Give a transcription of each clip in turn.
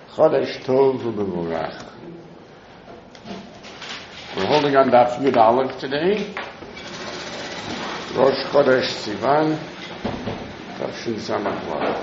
Chodesh Tov U'Mevorach. We're holding on Daf Yud Aleph today. Rosh Chodesh Sivan, Tafshin Samach Vav.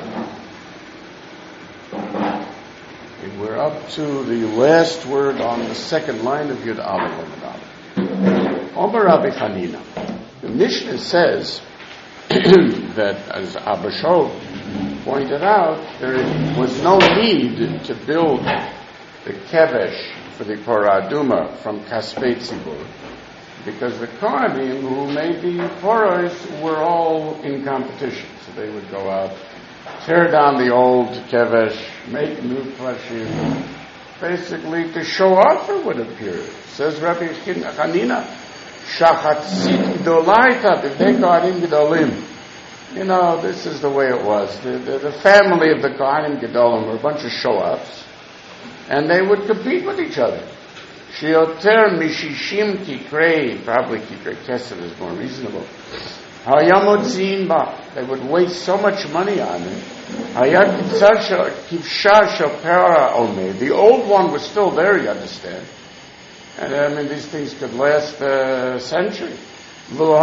And we're up to the last word on the second line of Yud Aleph. Omer Rabbi Chanina. The Mishnah says that, as Abba Shaul pointed out, there was no need to build the kevesh for the Parah Aduma from Kaspei Tzibur, because the Kohanim who made the Parahs were all in competition. So they would go out, tear down the old kevesh, make new Kvashim, basically to show off, it would appear. Says Rabbi Chanina, Shachatzit Gdolaita B'vnei Kohanim Gedolim. You know, this is the way it was. The family of the Kohanim Gedolim were a bunch of show-offs, and they would compete with each other. Shioter Mishishim Kikrei, probably Kikrei Kesed is more reasonable. Hayamotzin Ba, they would waste so much money on it. Hayat Kivsha Shopera Ome, the old one was still there, you understand. And I mean, these things could last a century. You know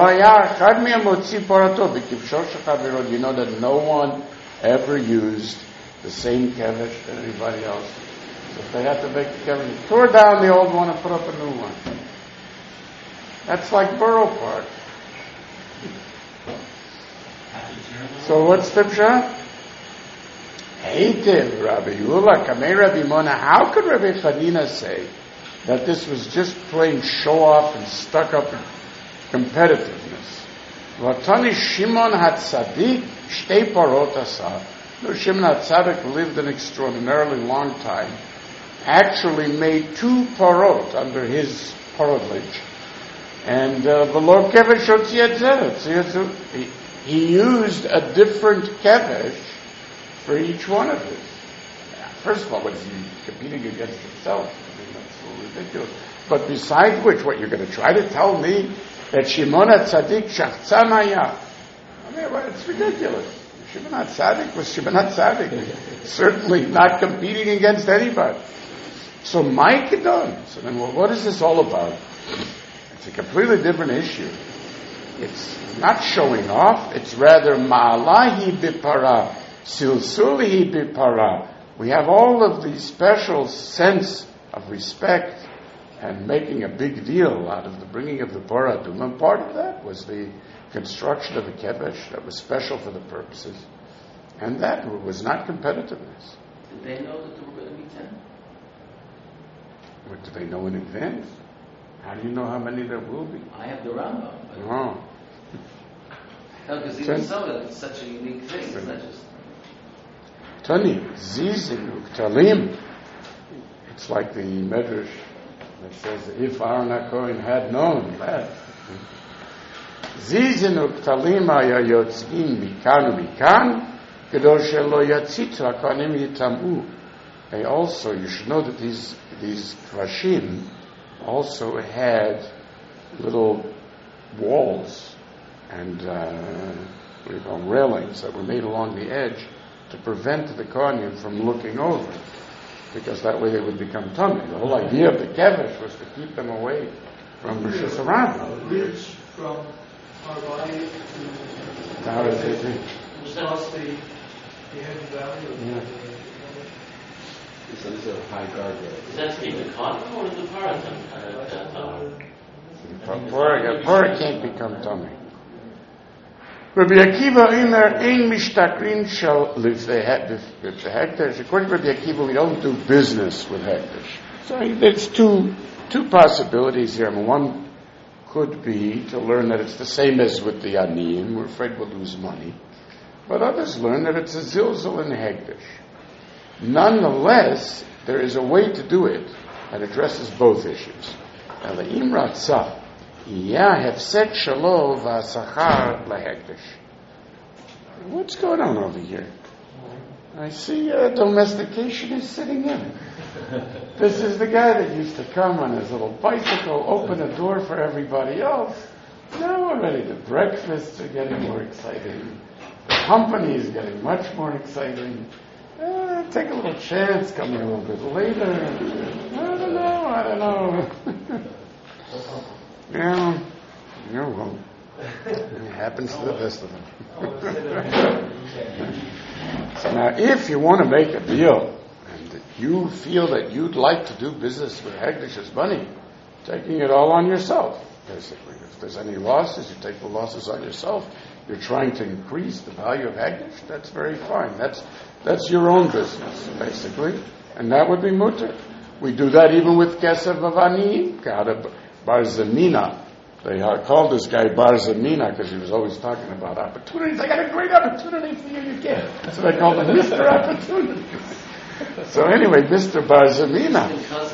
that no one ever used the same kevesh that anybody else. So if they had to make a kevesh, tore down the old one and put up a new one. That's like Borough Park. So what's the pshat? Heitiv Rabbi Yula Kamei Rabbi Mona. How could Rabbi Chanina say that this was just plain show off and stuck up competitiveness? Vatani Shimon HaTzadik Shtei Parot Asa. Shimon HaTzadik lived an extraordinarily long time. Actually made 2 parot under his parodage. And below kevesh Otziyatzeret. He used a different kevesh for each one of his. First of all, was he competing against himself? I mean, that's so ridiculous. But besides which, what you're going to try to tell me that Shimon HaTzadik shachtzan hayah? I mean, well, it's ridiculous. Shimon HaTzadik was Shimon HaTzadik. Certainly not competing against anybody. So my kedon. So then, well, what is this all about? It's a completely different issue. It's not showing off. It's rather ma'alahi bipara, silsulihi bipara. We have all of the special sense of respect and making a big deal out of the bringing of the Parah Aduma. And part of that was the construction of a kevesh that was special for the purposes. And that was not competitiveness. Did they know that there were going to be 10? What do they know in advance? How do you know how many there will be? I have the Rambam. Oh. No, because even so, it's such a unique thing. It's not just... Tani, Zizin, Uktalim. It's like the Medrash that says, if Aaron HaKohen had known that. Zizin Uktalim haya yotzim mikan umikan, kedol shelo yatzitzu HaKohanim yitamu. They also, you should know that these kvashim also had little walls and railings that were made along the edge to prevent the Kohanim from looking over, because that way they would become tummy. The whole idea of the kevesh was to keep them away from Rosh Hashanah. A ridge from Harvai to How does it be? across the Hidden Valley. So these are high guardrails. Is that Stephen Cotton or is the Parah? Parah can't become tummy. Rabbi Akiva Imer Ein Mishtakrin shall live the hekdesh. According to Rabbi Akiva, we don't do business with hekdesh. So there's two possibilities here. One could be to learn that it's the same as with the aniyim. We're afraid we'll lose money. But others learn that it's a zilzal in hekdesh. Nonetheless, there is a way to do it that addresses both issues. Elohim Ratzah. What's going on over here? I see domestication is sitting in. This is the guy that used to come on his little bicycle, open a door for everybody else. Now already the breakfasts are getting more exciting. The company is getting much more exciting. Take a little chance coming a little bit later. I don't know. Yeah, well, it happens to the best of them. So now, if you want to make a deal, and you feel that you'd like to do business with Hegdish's money, taking it all on yourself, basically. If there's any losses, you take the losses on yourself. You're trying to increase the value of Hegdish, that's very fine. That's your own business, basically. And that would be mutter. We do that even with Kesef of Ani, Bar Zemina. They called this guy Bar Zemina because he was always talking about opportunities. I got a great opportunity for you get. So they called him Mr. Opportunity. So anyway, Mr. Bar Zemina.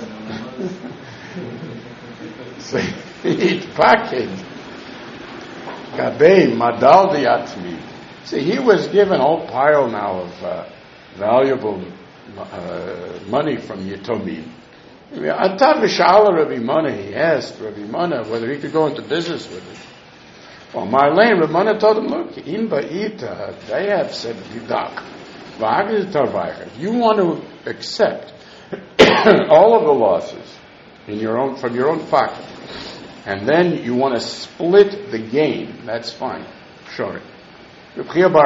So he'd package. Gabei Madal Diatmi. See, he was given a whole pile now of valuable money from Yitomim. Atav V'Shala Rabbi Mana, he asked Rabbi Mana whether he could go into business with it. Well, Marlene, Rabbi Mana told him, look, in Ba'ita, they have said, Vidak, if you want to accept all of the losses from your own pocket, and then you want to split the gain, that's fine. Sure. And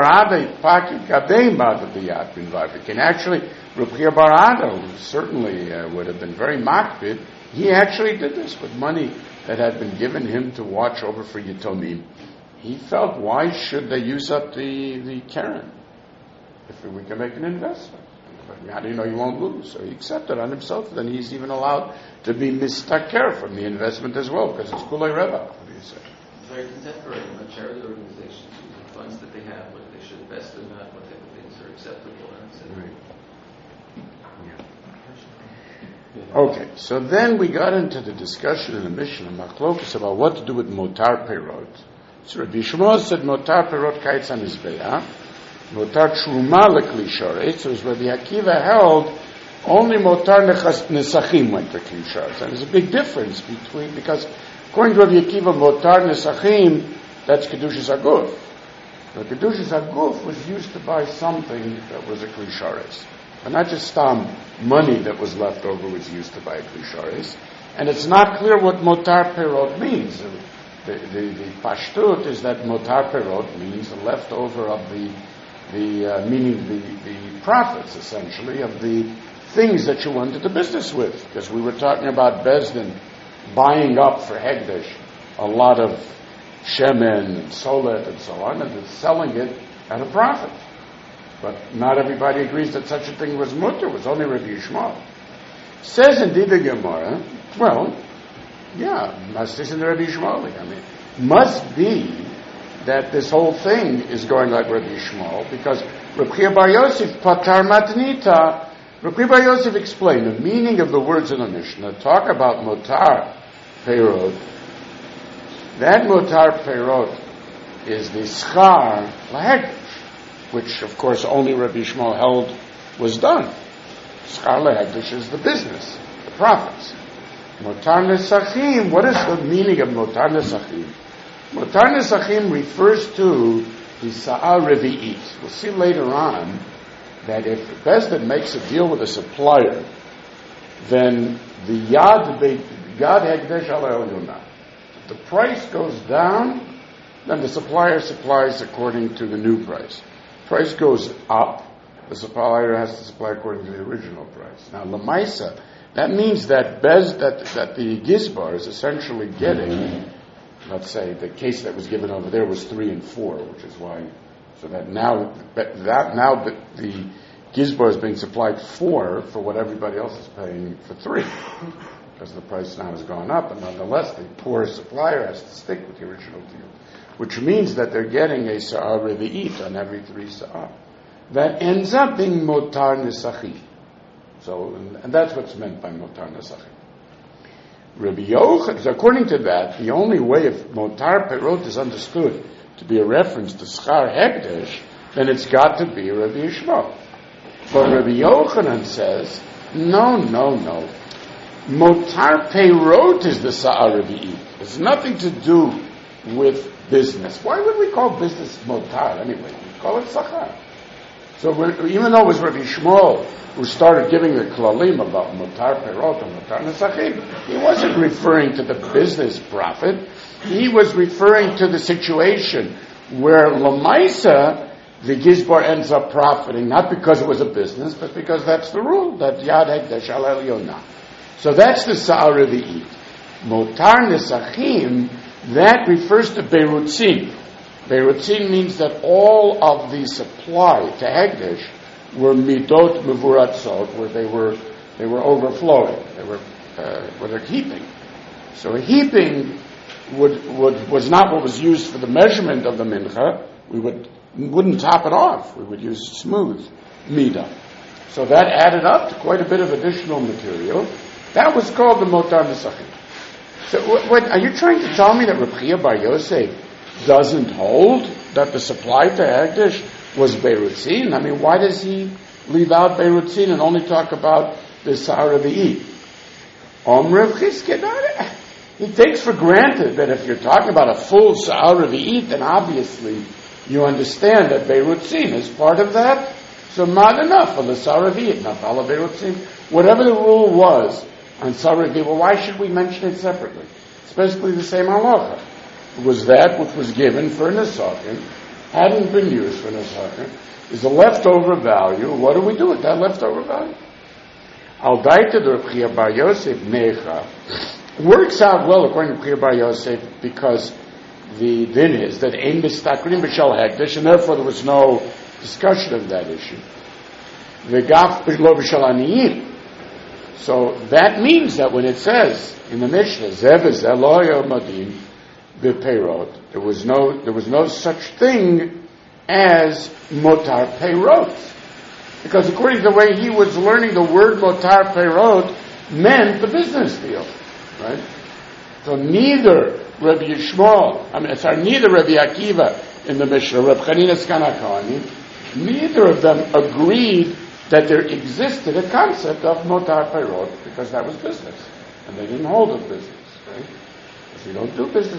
actually, Reb Chia Bar Ada, who certainly would have been very makbid, he actually did this with money that had been given him to watch over for Yitomim. He felt, why should they use up the Karen if we can make an investment? But how do you know you won't lose? So he accepted on himself. Then he's even allowed to be mistaker from the investment as well, because it's kulei reva. What do you say? It's very contemporary. Charity organizations, the funds that they have, whether they should invest or not, what type of things are acceptable and unacceptable. Right. Okay, so then we got into the discussion in the Mishnah Machlokus about what to do with motar perot. So Rabbi Shmuel said motar perot kaitz hamizbeah. Motar truma lekli sharetz. So Rabbi Akiva held only motar nesachim went to kli sharetz. And there's a big difference because according to Rabbi Akiva, motar nesachim, that's kedushas aguf. But kedushas aguf was used to buy something that was a kli sharetz, but not just money that was left over was used to buy a kli sharetz. And it's not clear what motar perot means. The pashtut is that motar perot means the leftover of meaning the profits, essentially, of the things that you went into business with. Because we were talking about Bezdin buying up for Hegdish a lot of shemen and solet and so on, and then selling it at a profit. But not everybody agrees that such a thing was mutter. It was only Rabbi Yishmael. Says in Divrei Gemara, well, yeah, must is in the Rabbi Yishmael. I mean, must be that this whole thing is going like Rabbi Yishmael, because Rabbi Chia Bar Yosef patar matnita. Rabbi Chia Bar Yosef explained the meaning of the words in the Mishnah. Talk about motar peirot. That motar peirot is the schar lahegdish, which of course only Rabbi Yishmael held was done. Schar lahegdish is the business, the profits. Motar nesachim. What is the meaning of motar nesachim? Motar nesachim refers to the sa'ah revi'it. We'll see later on that if Bezdin makes a deal with a supplier, then the yad hekdesh ala elyona. If the price goes down, then the supplier supplies according to the new price. Price goes up, the supplier has to supply according to the original price. Now, lamaisa, that means that that the gizbar is essentially getting, let's say, the case that was given over there was 3 and 4, which is why, so that now the gizbar is being supplied 4 for what everybody else is paying for 3, because the price now has gone up, and nonetheless the poor supplier has to stick with the original deal, which means that they're getting a sa'ah revi'it on every 3 sa'ah. That ends up being motar nesachim. So, and that's what's meant by motar nesachim. Rabbi Yochanan, according to that, the only way if motar perot is understood to be a reference to schar hekdesh, then it's got to be Rabbi Yishmael. But Rabbi Yochanan says, no. Motar perot is the sa'ar revi'it. It's nothing to do with business. Why would we call business motar anyway? We call it sachar. So even though it was Rabbi Shmuel who started giving the klalim about Mutar Perot and Mutar Nesachim, he wasn't referring to the business profit. He was referring to the situation where Lamaisa, the Gizbar ends up profiting, not because it was a business, but because that's the rule, that Yad Hekdesh Al Elyonah. So that's the Sa'ar Revi'it. Motar Nesachim, that refers to Beirutzin. Beirutzin means that all of the supply to Hekdesh were Midot Mevuratzot, where they were overflowing, they were heaping. So heaping was not what was used for the measurement of the mincha. We wouldn't top it off. We would use smooth midah. So that added up to quite a bit of additional material. That was called the Motar Nesachim. So what are you trying to tell me that Reb Chia Bar Yosef doesn't hold that the supply to Hekdesh was Beirutzin? I mean, why does he leave out Beirutzin and only talk about the Sa'ar Revi'it? Reb Chizkiah, he takes for granted that if you're talking about a full Sa'ar Revi'it, then obviously you understand that Beirutzin is part of that. So not enough of the Sa'ar Revi'it, Nafala Beirutzin. Whatever the rule was on Sa'ar Revi'it, well, why should we mention it separately? It's basically the same halacha. It was that which was given for Nesachim, hadn't been used for Nesachim, is a leftover value. What do we do with that leftover value? Al Daita de Reb Chia Bar Yosef Necha works out well according to Reb Chia Bar Yosef because the din is that Ein Mistakrim B'Shal Hekdesh, and therefore there was no discussion of that issue. V'gaf B'Lo B'Shal Aniyim. So that means that when it says in the Mishnah, Zev Eloyo Madim B'Peirot, there was no such thing as Motar Peirot. Because according to the way he was learning, the word Motar Peirot meant the business deal. Right? So neither Rabbi Yishmael, neither Rabbi Akiva in the Mishnah, Rabbi Chanina Skanakani, neither of them agreed that there existed a concept of Motar Peirot because that was business. And they didn't hold of business. Right? If you don't do business,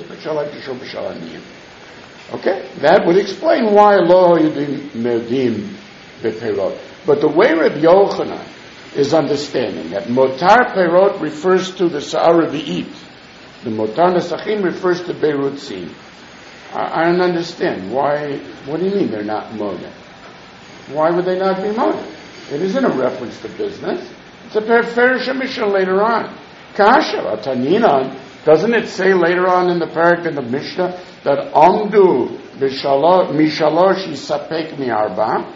okay, that would explain why Lo Yudim Medim Bepeirot. But the way Reb Yochanan is understanding that Motar Peirot refers to the Sa'ar Revi'it, the Motar Nesachim refers to Beirutzin. I don't understand. Why? What do you mean they're not modeh? Why would they not be modeh? It isn't a reference to business. It's a Perish Mishnah later on. Kasha, Ataninan, doesn't it say later on in the parak in the Mishnah that Amdu Mishalosh Yisapek Mi'arba,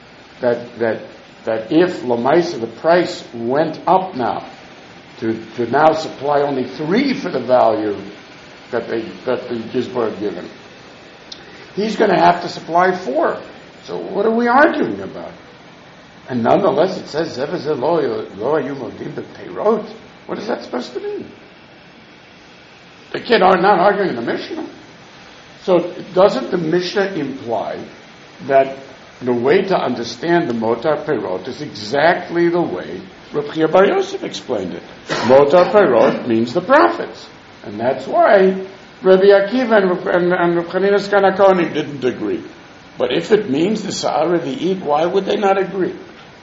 that if Lamaisa, the price went up now to now supply only 3 for the value that the Gizbar had given, he's going to have to supply 4. So what are we arguing about? And nonetheless it says Zev Lo Yumodim Bepeirot. What is that supposed to mean? The kid are not arguing the Mishnah. So doesn't the Mishnah imply that the way to understand the Motar Peirot is exactly the way Reb Chia Bar Yosef explained it? Motar Peirot means the profits. And that's why Rabbi Akiva and Reb Chanina Skanakoni didn't agree. But if it means the Sa'ar Revi'it, why would they not agree?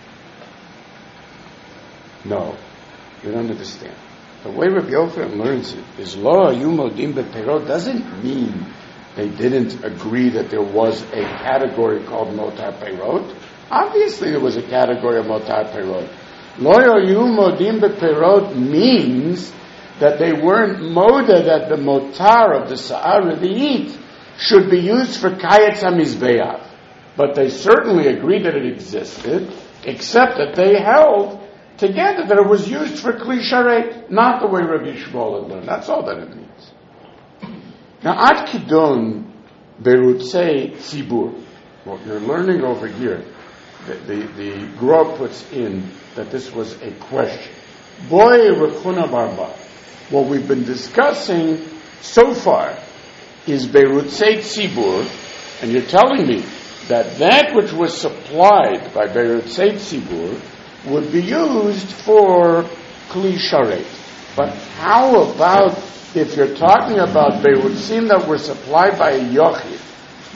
No, you don't understand. The way Rabbi Yochanan learns it is Lo Yumodim Bepeirot doesn't mean they didn't agree that there was a category called Motar Peirot. Obviously there was a category of Motar Peirot. Lo Yumodim Bepeirot means that they weren't moda that the Motar of the Sa'ar Revi'it should be used for Kayetz HaMizbeach. But they certainly agreed that it existed, except that they held together that it was used for Kli Sharet, not the way Rabbi Yishmael had learned. That's all that it means. Now, Ad Kidon Berutzei Tzibur, what you're learning over here, the Gra puts in that this was a question. Boy Rechuna Barba, what we've been discussing so far is Berutzei Tzibur, and you're telling me that which was supplied by Berutzei Tzibur would be used for Kli Sharet. But how about if you're talking about Beirutzim that were supplied by a Yochid,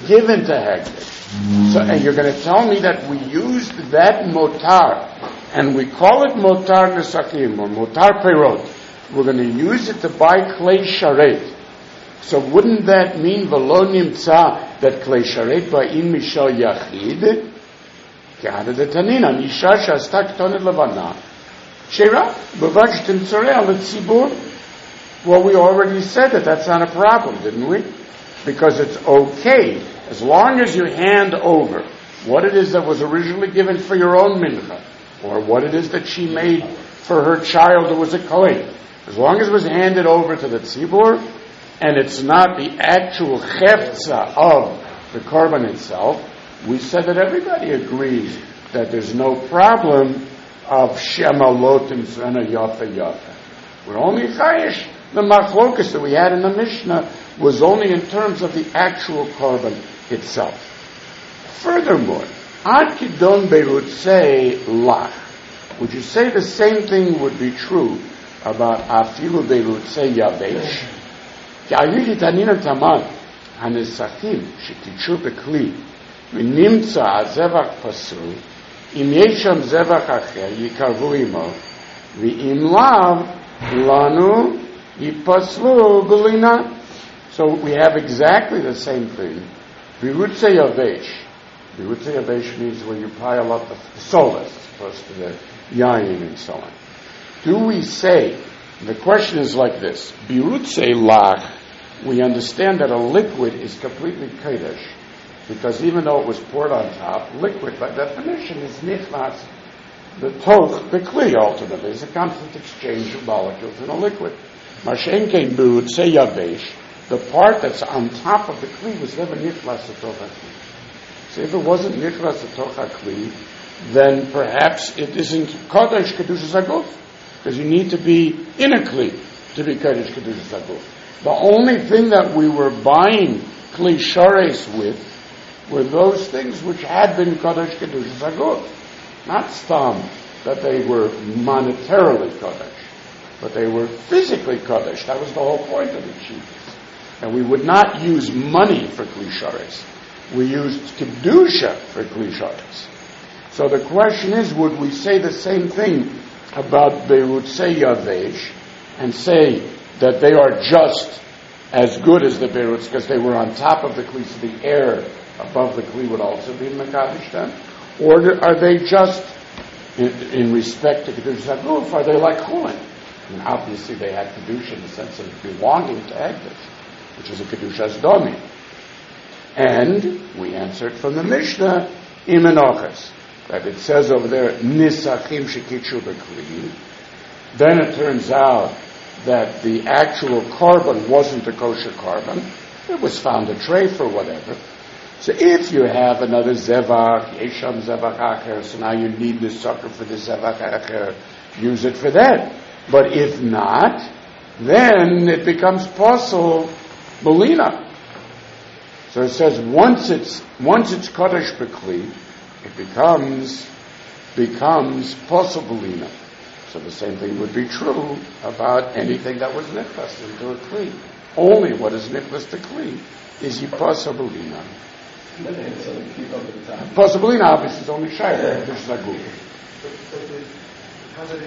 given to Hegdesh. So, and you're going to tell me that we used that motar, and we call it motar nesachim, or motar perot. We're going to use it to buy klei sharet. So wouldn't that mean v'lo nimtza that klei sharet ba'in mishal yachid? K'hada detanina, nisha sh'asta k'tonet levana, sheira, b'vaj timtzoreh l'tzibur. Well, we already said that that's not a problem, didn't we? Because it's okay, as long as you hand over what it is that was originally given for your own mincha, or what it is that she made for her child who was a kohen. As long as it was handed over to the tzibur, and it's not the actual cheftza of the korban itself, we said that everybody agrees that there's no problem of shema lotim zrena yafa yafa. We're only chayish. The machlokus that we had in the Mishnah was only in terms of the actual korban itself. Furthermore, ad kidon berutzei lach. Would you say the same thing would be true about afilu berutzei yavesh? כי היו יתעניין תמד הנסחים שקידשו בכלי ונמצא הזבח פסול, אם יש שם זבח אחר יקרבו עמו, ואם לאו לנו ייפסלו בלינה. So we have exactly the same thing. Birutzei yavesh. Birutzei yavesh means when you pile up the solas, as opposed to the yayin and so on. Do we say, the question is like this, Birutzei lach, we understand that a liquid is completely kodesh, because even though it was poured on top, liquid by definition is nichnas, the toch, the kli ultimately, is a constant exchange of molecules in a liquid. Mashenkein birutzei yavesh, the part that's on top of the kli was never nichnas the toch hakli. So if it wasn't nichnas the toch hakli, then perhaps it isn't kodesh kedushas haguf, because you need to be in a kli to be kodesh kedushas haguf. The only thing that we were buying kli shares with were those things which had been kodesh kedushas haguf, not stam that they were monetarily kodesh, but they were physically kodesh. That was the whole point of the cheapest. And we would not use money for kli shares. We used kedusha for kli shares. So the question is, would we say the same thing about berutzei yavesh and say that they are just as good as the berutz because they were on top of the kli, so the air above the kli would also be mekadosh them? Or are they just, in respect to kedushas haguf, are they like chulin? And obviously they had kedusha in the sense of belonging to Hegdesh, which is a kedushas domi. And we answered from the Mishnah, imenoches, that it says over there, nisachim shekitshu b'kli. Then it turns out that the actual korban wasn't a kosher korban. It was found a treif or whatever. So if you have another zevach, yesham zevach acher, so now you need the sucker for the zevach acher, use it for that. But if not, then it becomes posel belina. So it says once it's kodesh b'kli, it becomes posel belina. So the same thing would be true about anything that was nichlas into a kli. Only what is nichlas to kli is posel belina. Posel belina obviously is only shayr. This is a good. But the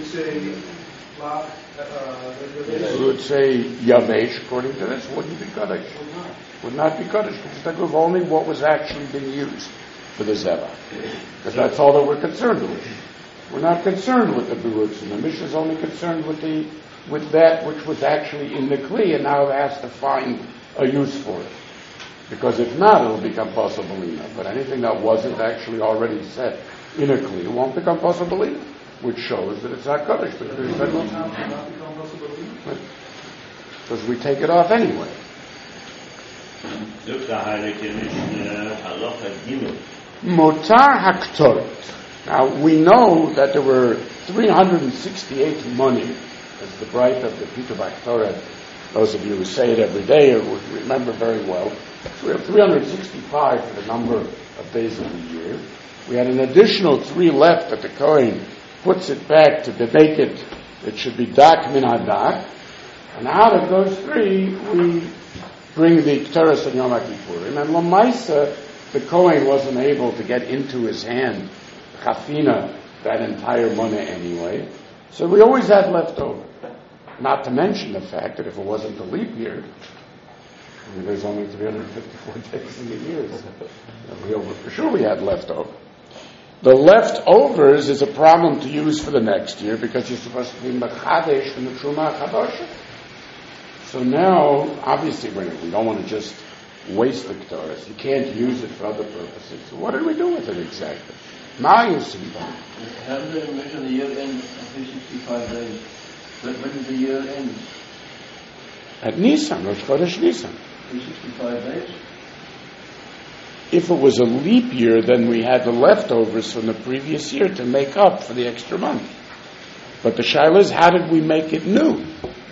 would say yavesh according to this wouldn't be kodesh. Would not be kodesh because that was only what was actually being used for the zevach. Because that's all that we're concerned with. We're not concerned with the berutz, and the Mishnah is only concerned with that which was actually in the kli, and now it has to find a use for it. Because if not, it'll become posel belina. But anything that wasn't actually already set in a kli won't become posel belina, which shows that it's not kodesh. Because we take it off anyway. Motar haktoret. Now we know that there were 368 money, as the bright of the Peter Baktoret, those of you who say it every day would remember very well. So we have 365 for the number of days of the year. We had an additional 3 left that the Kohen puts it back to make it should be dak min hadak. And out of those 3, we bring the Ketores and Yom Kippurim. And Lamaisa, the Kohen wasn't able to get into his hand Chafina, that entire money anyway. So we always had leftover. Not to mention the fact that if it wasn't a leap year, there's only 354 days in the year. For sure we had leftover. The leftovers is a problem to use for the next year because you're supposed to be Mechadesh from the Truma Chadosha. So now, obviously, we don't want to just waste the Ketores. You can't use it for other purposes. So what did we do with it exactly? Now you see that. How do they measure the year end of 365 days? When does the year end? At Nisan, Rosh Chodesh Nisan. 365 days? If it was a leap year, then we had the leftovers from the previous year to make up for the extra month. But the shaila is, how did we make it new?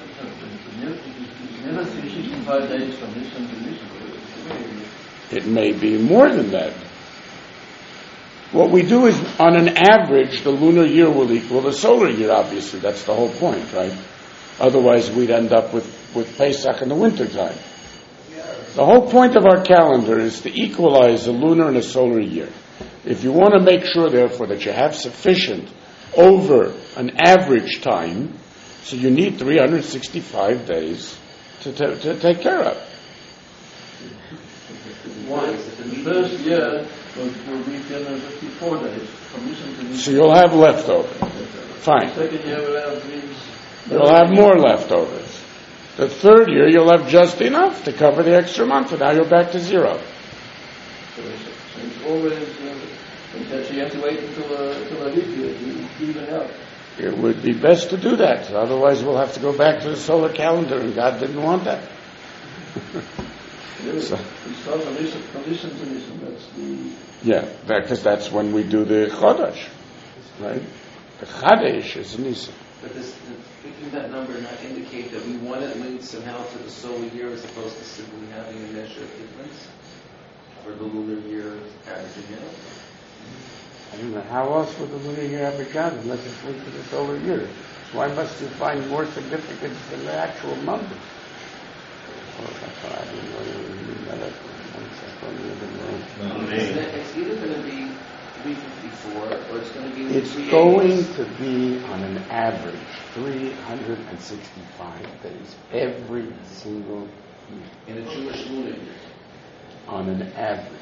It's never 365 days from Nisan to Nisan. It may be more than that. What we do is, on an average, the lunar year will equal the solar year, obviously. That's the whole point, right? Otherwise, we'd end up with Pesach in the wintertime. The whole point of our calendar is to equalize a lunar and a solar year. If you want to make sure, therefore, that you have sufficient over an average time, so you need 365 days to take care of. Why? The first year will be 354 days. From Nisan to Nisan. So you'll have leftover. Fine. The second year will have these. You'll have more leftovers. The third year, you'll have just enough to cover the extra month, and now you're back to zero. So it's always, you have to wait until a leap year to even out. It would be best to do that. Otherwise, we'll have to go back to the solar calendar, and God didn't want that. So, we start from Nisan to Nisan. That's the... Yeah, because that's when we do the Chodesh, right? The Chadesh is Nisan. But picking that number not indicate that we want it linked somehow to the solar year as opposed to simply having a measure of difference for the lunar year averaging out? I don't know, how else would the lunar year average out unless it's linked to the solar year? Why must you find more significance than the actual number? It's either going to be 354 or it's going to be... It's going to be on an average 365 days every single year. In a Jewish lunar year. On an average.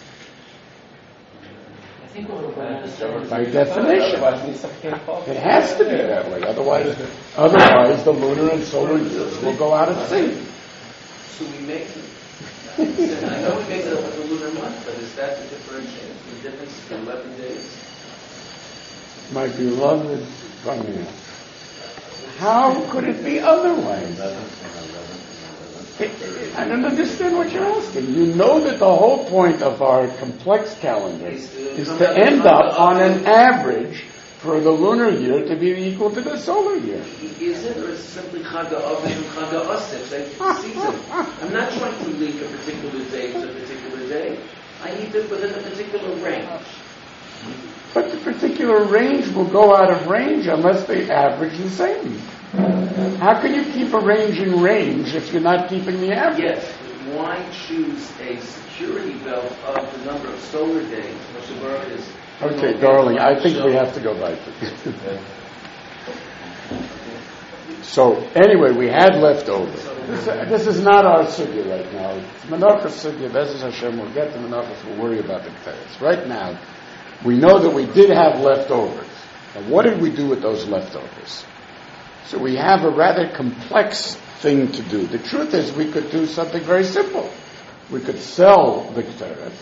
I think what we're going to By definition. It has to be that way. Otherwise the lunar and solar years will go out of sync. So we make I know we make it up with the lunar month, but is that the differentiation? The difference is 11 days? My beloved Ramir, how could it be otherwise? I don't understand what you're asking. You know that the whole point of our complex calendar is to end up on an average for the lunar year to be equal to the solar year. Is it, or is it simply Chag HaAv and Chag HaAsif, like season? I'm not trying to link a particular day to a particular day. I need it within a particular range. But the particular range will go out of range unless they average the same. How can you keep a range in range if you're not keeping the average? Yes, but why choose a security belt of the number of solar days, which is... Okay, darling, I think we have to go back to this. So, anyway, we had leftovers. This is not our sugya right now. It's Menachos sugya. Bezos Hashem, we'll get to Menachos, we'll worry about the Ketores. Right now, we know that we did have leftovers. Now, what did we do with those leftovers? So we have a rather complex thing to do. The truth is, we could do something very simple. We could sell the Ketores,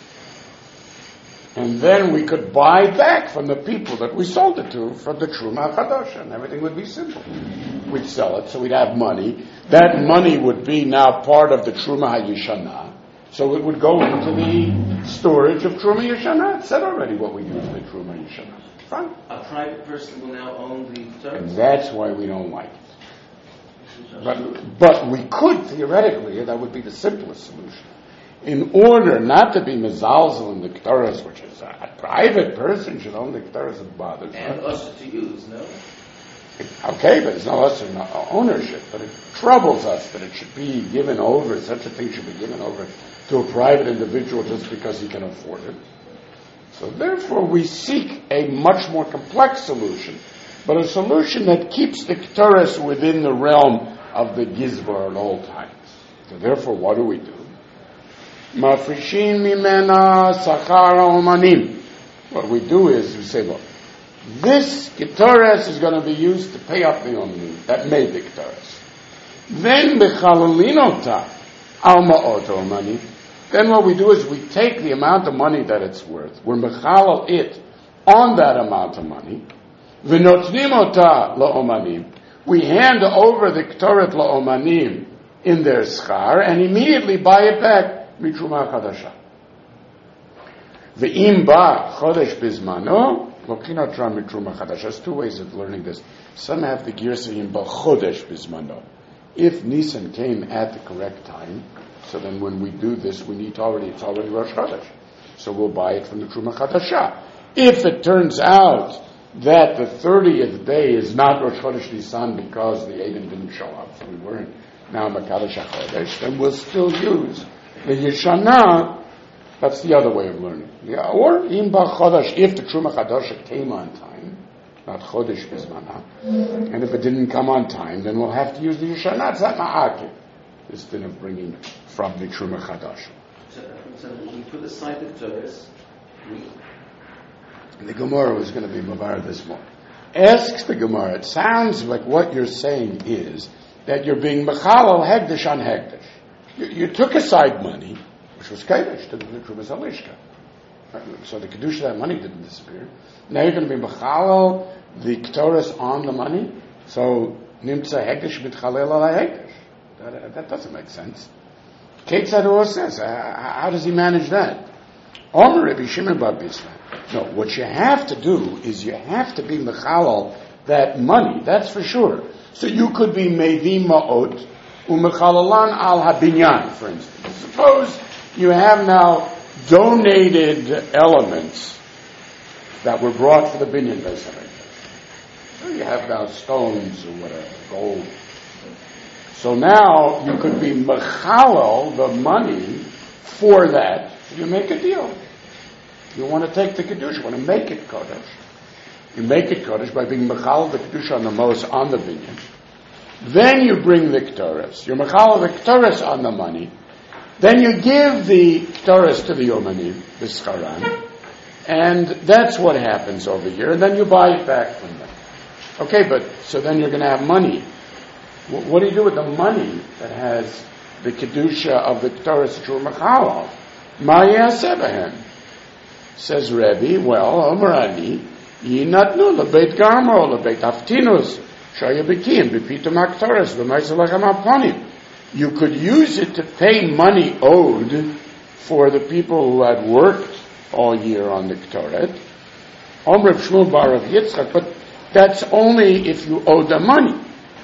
and then we could buy back from the people that we sold it to from the Truma Chadosha, and everything would be simple. We'd sell it, so we'd have money. That money would be now part of the Truma HaYishana, so it would go into the storage of Truma Yishana. It said already what we use the Truma Yishana. Fine. A private person will now own the Ketores. And that's why we don't like it. But we could, theoretically, that would be the simplest solution. In order not to be mezalzel in the Ketores, which is a private person should own the Ketores, it bothers And us to use, no? Okay, but it's no less than ownership, but it troubles us that it should be given over, such a thing should be given over to a private individual just because he can afford it. So therefore we seek a much more complex solution, but a solution that keeps the Ketores within the realm of the Gizbar at all times. So therefore what do? Mafrishin mimena sachar ha'omanim. What we do is we say, look, this Ketores is going to be used to pay up the omanim that made the Ketores. Then b'chalalinota al ma'ot omanim. Then what we do is we take the amount of money that it's worth, we're mechalal it on that amount of money, v'notnim ota la'omanim, we hand over the Ketoret la'omanim in their schar, and immediately buy it back, mitruma chadasha. V'im ba chodesh bizmano, lokino tra mitruma chadasha. There's two ways of learning this. Some have the girsayim ba chodesh bizmano. If Nisan came at the correct time, so then when we do this, it's already Rosh Chodesh. So we'll buy it from the Truma Chadasha. If it turns out that the 30th day is not Rosh Chodesh Nisan because the Eidim didn't show up, so we weren't now Makadosh HaChodesh, then we'll still use the Yeshana. That's the other way of learning. Yeah, or Imba Chodesh, if the Truma Chadasha came on time, not Chodesh Bizmana, and if it didn't come on time, then we'll have to use the Yeshana. It's not Ma'akif, instead of bringing from the Truma Chadash. So we put aside the Torahs. The Gemara was going to be Mavar this morning. Asks the Gemara, it sounds like what you're saying is that you're being Mechalal Hegdesh on Hegdesh. You took aside money, which was Kedesh, to the Truma Zalishka. So the Kedusha of that money didn't disappear. Now you're going to be Mechalal the Ketores on the money. So Nimtza Hegdesh Mitchalel ala Hegdesh. That doesn't make sense. Kate Sador says, how does he manage that? No, what you have to do is you have to be mechalal that money, that's for sure. So you could be mevi ma'ot u'mechalalan al habinyan, for instance. Suppose you have now donated elements that were brought for the binyan basically. So you have now stones or whatever, gold. So now you could be mechalal the money for that. You make a deal. You want to take the kedusha, you want to make it kodesh. You make it kodesh by being mechalal the kedusha on the mos on the binyan. Then you bring the ketores. You're mechalal the ketores on the money. Then you give the ketores to the yomanim, the scharan, and that's what happens over here. And then you buy it back from them. Okay, but so then you're going to have money. What do you do with the money that has the kedusha of the Ketores that you're mechalal? Ma yaseh behem? Says Rebbe, well, Omerani, yinatnu lebeit garmo, lebeit aftinus, shaya bekim, bepitum ha-Ketores, v'maisalachem ha-ponim. You could use it to pay money owed for the people who had worked all year on the Ketoret. Omer Shmuel bar of Yitzchak, but that's only if you owe them money.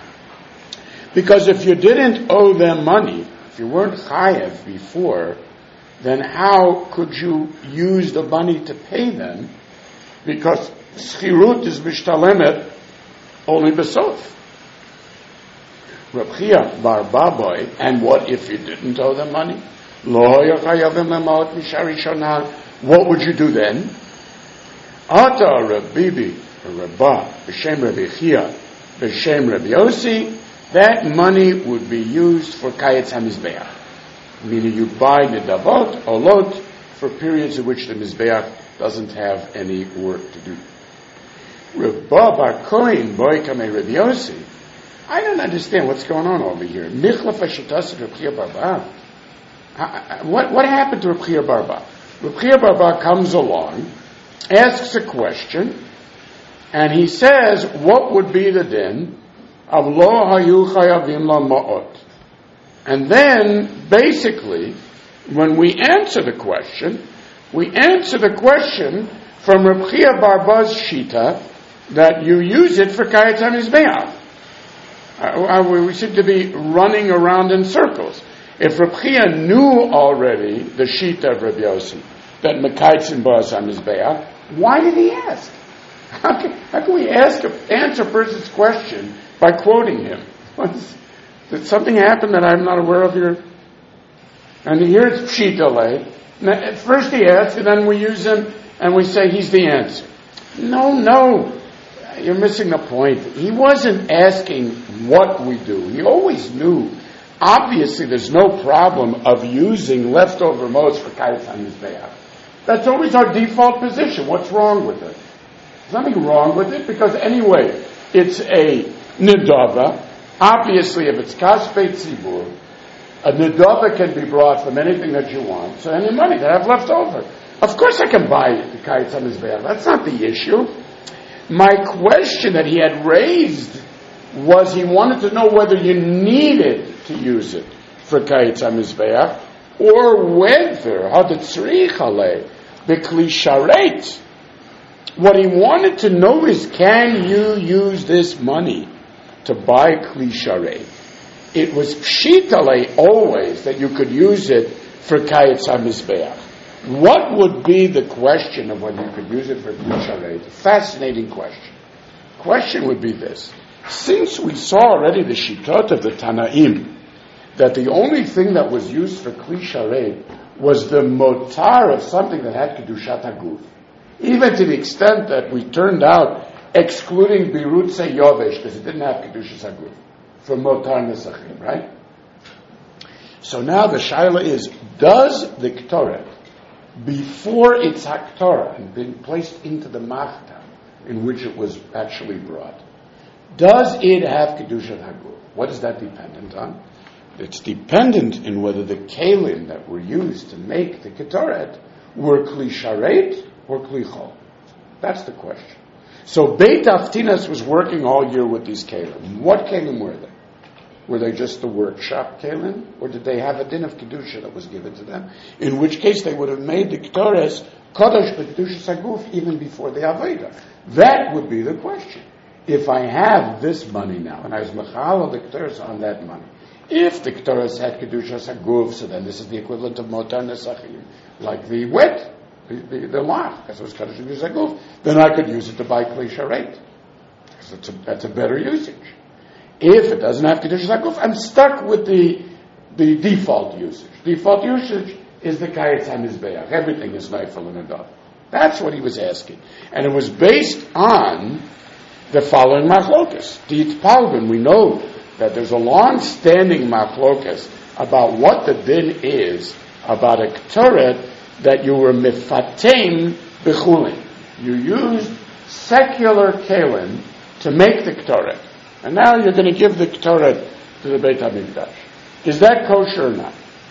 Because if you didn't owe them money, if you weren't chayev before, then how could you use the money to pay them? Because schirut is mishtalemet only besof. Reb Chia bar Baboy, and what if you didn't owe them money? What would you do then? Ata Reb Bibi, Rabba, b'shem Reb Chia, b'shem Reb Yossi, that money would be used for Kayetz HaMizbeach. Meaning you buy the davot, olot, for periods in which the Mizbeach doesn't have any work to do. Reb Bar Kohen, boy kamei Reb Yossi, I don't understand what's going on over here. Michlaf HaShitas Reb Chia Barba. What happened to Reb Chia Barba? Reb Chia Barba comes along, asks a question, and he says, what would be the din of lo hayu chayavim la ma'ot? And then, basically, when we answer the question from Reb Chia Barba's shita that you use it for Kayetz HaMizbeach. We seem to be running around in circles. If Reb Chia knew already the shita of Reb Yossi that Mekaytzin Ba'as HaMizbeach, why did he ask? How can we answer a person's question by quoting him? Did something happen that I'm not aware of here? And here it's pshitale. At first he asks, and then we use him, and we say he's the answer. No. You're missing the point. He wasn't asking what we do. He always knew. Obviously, there's no problem of using leftover modes for Kayetz HaMizbeach. That's always our default position. What's wrong with it? There's nothing wrong with it, because anyway, it's a nidava. Obviously, if it's Kaspei Tzibur, a nidava can be brought from anything that you want, so any money that I have left over. Of course I can buy the Kayetz HaMizbeach. That's not the issue. My question that he had raised was he wanted to know whether you needed to use it for Kayetz HaMizbeach, or whether b'kli sharet. What he wanted to know is, can you use this money to buy kli sharet? It was pshitale always that you could use it for Kayetz HaMizbeach. What would be the question of whether you could use it for kli sharet? Fascinating question. Question would be this: since we saw already the shitot of the Tanaim, that the only thing that was used for kli sharet was the motar of something that had kedushat haguf, even to the extent that we turned out excluding birutze yovesh because it didn't have kedushat haguf for motar nesachim, right? So now the shaila is: does the ketoret, before its haktorah and been placed into the machta in which it was actually brought, does it have kedushat haguf? What is that dependent on? It's dependent in whether the kalim that were used to make the ketoret were kli sharet or kli chol. That's the question. So Beit Aftinas was working all year with these kalim. What kalim were they? Were they just the workshop kalim, or did they have a din of kedusha that was given to them? In which case they would have made the ketoret kodesh b'kedusha saguf even before the avodah. That would be the question. If I have this money now, and I was mechal the ketoret on that money, if the ketoret had kedusha saguf, so then this is the equivalent of motar nesachim, like the wet, the lach, because it was kedusha saguf, then I could use it to buy kli sharet, because that's a better usage. If it doesn't have kedusha saguf, I'm stuck with the default usage. Default usage is the Kayetz HaMizbeach. Everything is neifel and adab. That's what he was asking, and it was based on the following machlokas. Dit palvin, we know that there's a long-standing machlokas about what the din is about a ketoret that you were mifatein b'chulin. You used secular kalim to make the ketoret, and now you're going to give the ketoret to the Beit HaMikdash. Is that kosher or not?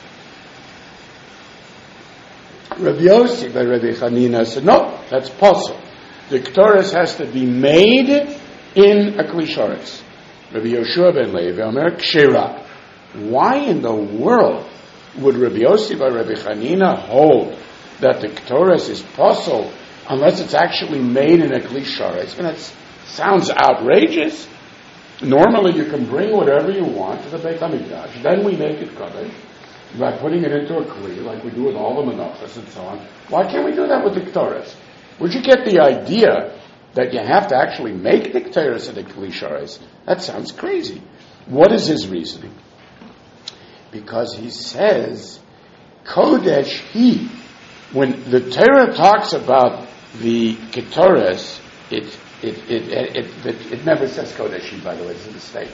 Rabbi Yossi by Rabbi Chanina said, no, that's possible. The ketoret has to be made in a kli sharet. Rabbi Yoshua ben Levi Omer kshira. Why in the world would Rabbi Yossi by Rabbi Chanina hold that the ketoret is possible unless it's actually made in a kli sharet? And that sounds outrageous. Normally you can bring whatever you want to the Beit HaMikdash. Then we make it kodesh by putting it into a kli, like we do with all the menachos and so on. Why can't we do that with the ketoret? Where'd you get the idea that you have to actually make the ketoret at the kli sharet? That sounds crazy. What is his reasoning? Because he says, kodesh he. When the Torah talks about the ketoret, it never says kodesh he, by the way, it's a mistake.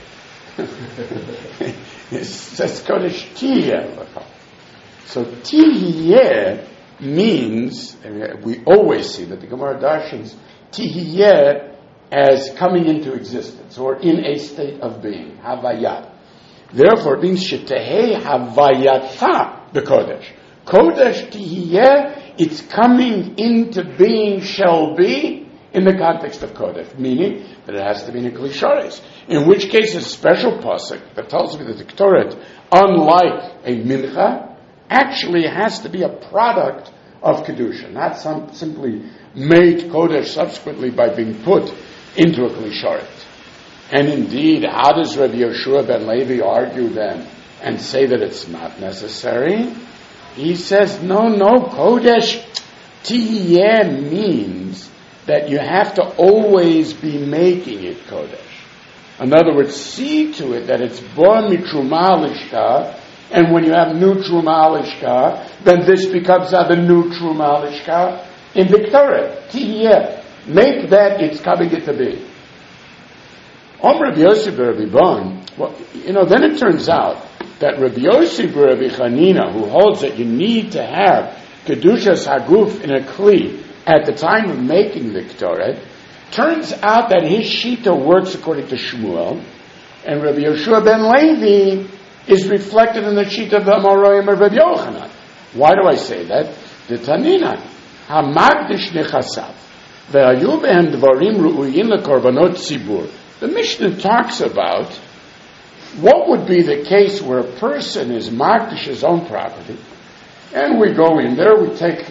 It says kodesh tihiyeh. So tihiyeh means, we always see that the Gemara darshans tihiyeh as coming into existence or in a state of being, havayah. Therefore, it means shetehei havayata b'kodesh. Kodesh tihiyeh, it's coming into being, shall be, in the context of kodesh, meaning that it has to be in a kli sharet. In which case, a special pasuk that tells me that the ketoret, unlike a mincha, actually has to be a product of kedusha, not simply made kodesh subsequently by being put into a kli sharet. And indeed, how does Rabbi Yoshua ben Levi argue then and say that it's not necessary? He says, no, kodesh tihiyeh means that you have to always be making it Kodesh. In other words, see to it that it's Bo Mitruma Lishka, and when you have new Truma Lishka, then this becomes the new Truma Lishka in the Torah. Tihiyeh. Make that it's coming it to be. Rabbi Yosef Rabbi Bon, then it turns out that Rabbi Yosef Rabbi Chanina, who holds that you need to have Kedushas Haguf in a Kli at the time of making the Ktoret, turns out that his Shita works according to Shmuel, and Rabbi Yoshua ben Levi is reflected in the Shita of the Amoraim of Rabbi Yochanan. Why do I say that? The Tanina, Hamagdish Nechasav, Ve'ayu behem Dvarim Ru'uyin LeKorbanot Tzibur. The Mishnah talks about what would be the case where a person is magdish his own property, and we go in there, we take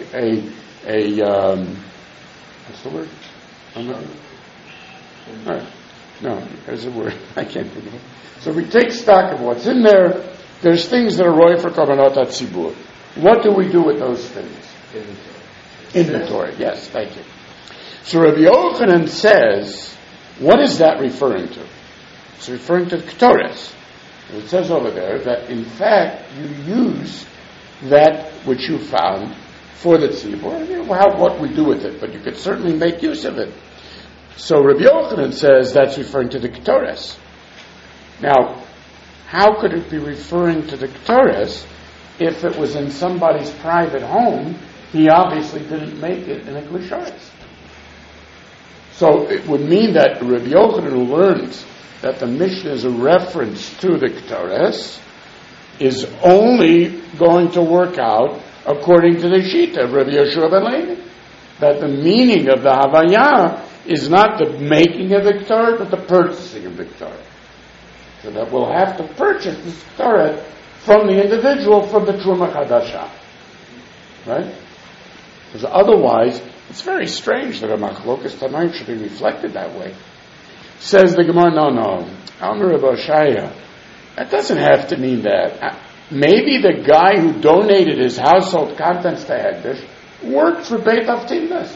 what's the word? No, there's a word. I can't think of it. So we take stock of what's in there. There's things that are roy for Korbanot HaTzibur. What do we do with those things? Inventory. Yes, thank you. So Rabbi Yochanan says, what is that referring to? It's referring to Ketores. It says over there that in fact you use that which you found for the tzibur. What we do with it, but you could certainly make use of it. So Rabbi Yochanan says that's referring to the Ketores. Now, how could it be referring to the Ketores if it was in somebody's private home? He obviously didn't make it in a Klisharis. So it would mean that Rabbi Yochanan learns that the Mishnah is a reference to the Ketores is only going to work out according to the Shita of Rabbi Yoshua ben Levi. That the meaning of the Havaya is not the making of the Ketores, but the purchasing of the Ketores. So that we'll have to purchase the Ketores from the individual from the Truma Chadasha. Right? Because otherwise, it's very strange that a Machlokas Tanaim should be reflected that way. Says the Gemara, no. Amar Rabbi Oshaya, that doesn't have to mean that. Maybe the guy who donated his household contents to Hegdish worked for Beit Avtinas.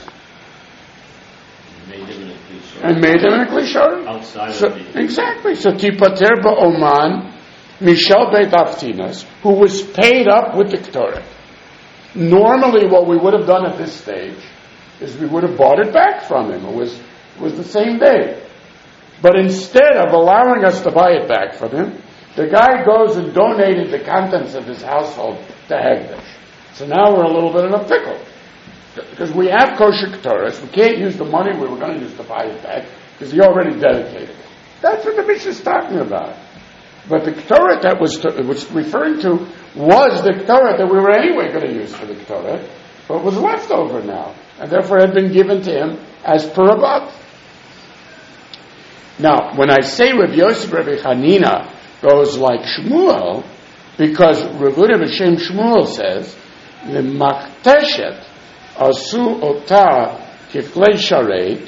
And made him in a Klishar. Outside of the... Exactly. So Tipater Ba'oman, Michel Beit Avtinas, who was paid up with the Ketores. Normally what we would have done at this stage is we would have bought it back from him. It was the same day. But instead of allowing us to buy it back from him, the guy goes and donated the contents of his household to Hegdish. So now we're a little bit in a pickle. Because we have kosher Ketores, we can't use the money we were going to use to buy it back, because he already dedicated it. That's what the Mishnah is talking about. But the Ketores that was referring to was the Ketores that we were anyway going to use for the Ketores, but was left over now, and therefore had been given to him as per above. Now, when I say Rabbi Yosef Rabbi Chanina goes like Shmuel, because Rav Huda B'Shem Shmuel says, the Machteshet Asu Ota Kiflei Sharet